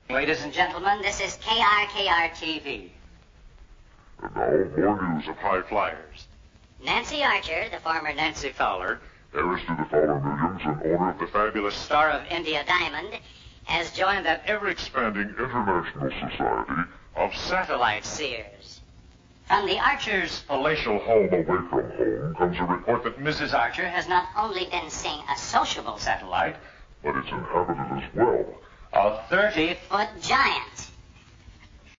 Ladies and gentlemen, this is KRKR-TV. And now, more news of high flyers. Nancy Archer, the former Nancy Fowler, heiress to the Fowler millions and owner of the fabulous star of India Diamond, has joined the ever-expanding International Society of Satellite Seers. From the Archers' palatial home away from home comes a report that Mrs. Archer has not only been seeing a sociable satellite, but it's inhabited as well. A 30-foot giant.